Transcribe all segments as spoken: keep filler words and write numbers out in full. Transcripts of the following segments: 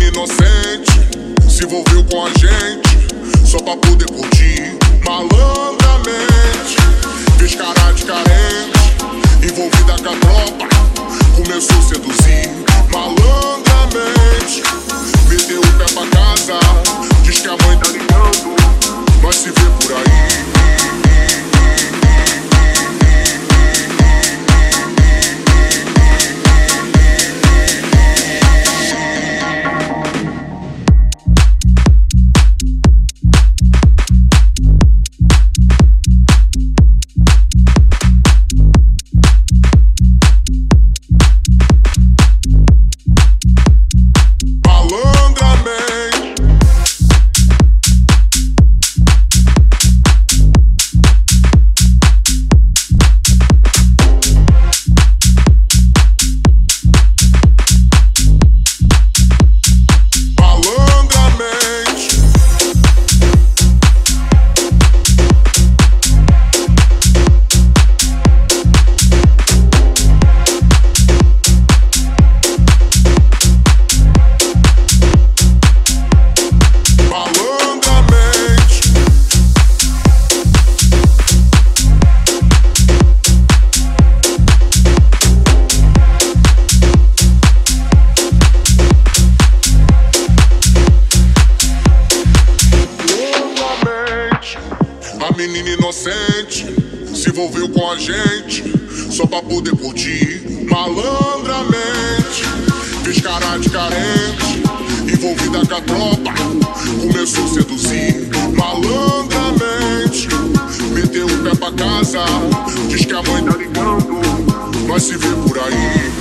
inocente se envolveu com a gente só pra poder curtir malandramente. Fez cara de carente, envolvida com a tropa, começou a seduzir malandramente. Meteu o pé pra casa, diz que a mãe tá ligando, nós se vê por aí. Menina inocente se envolveu com a gente só pra poder curtir malandramente. Fez cara de carente, envolvida com a tropa, começou a seduzir malandramente. Meteu o pé pra casa, diz que a mãe tá ligando, nós se vê por aí.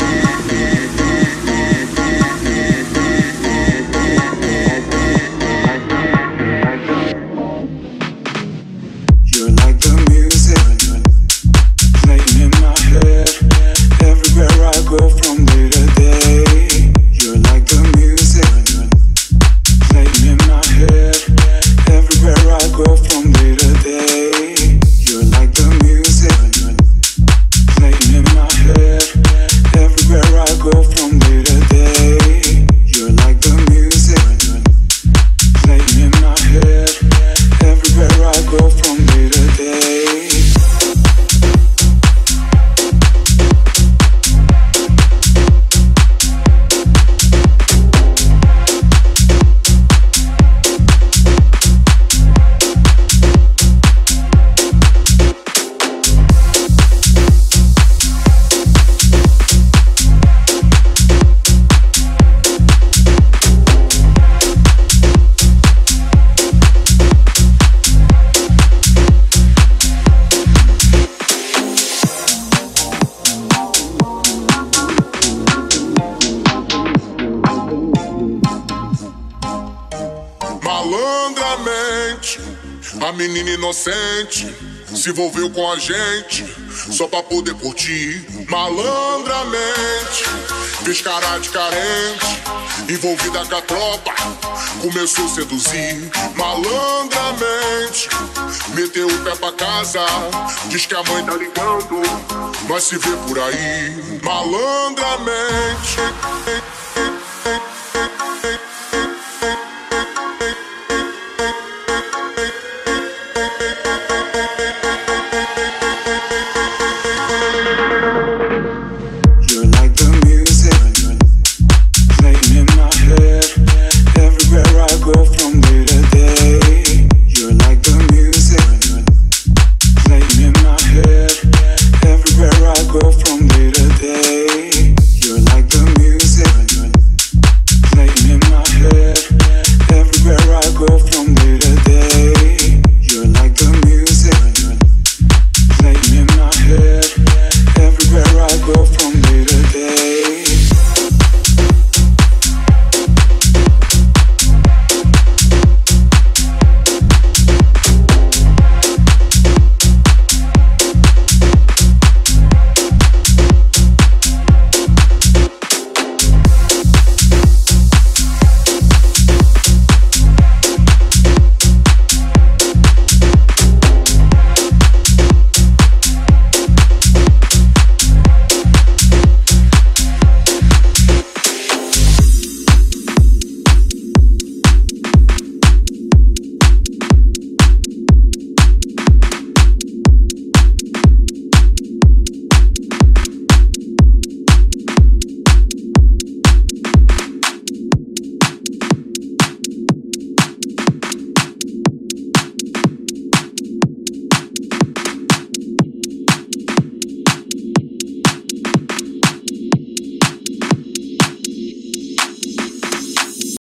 Malandramente, a menina inocente se envolveu com a gente só pra poder curtir malandramente. Fez cara de carente, envolvida com a tropa, começou a seduzir malandramente. Meteu o pé pra casa, diz que a mãe tá ligando, nós se vê por aí malandramente.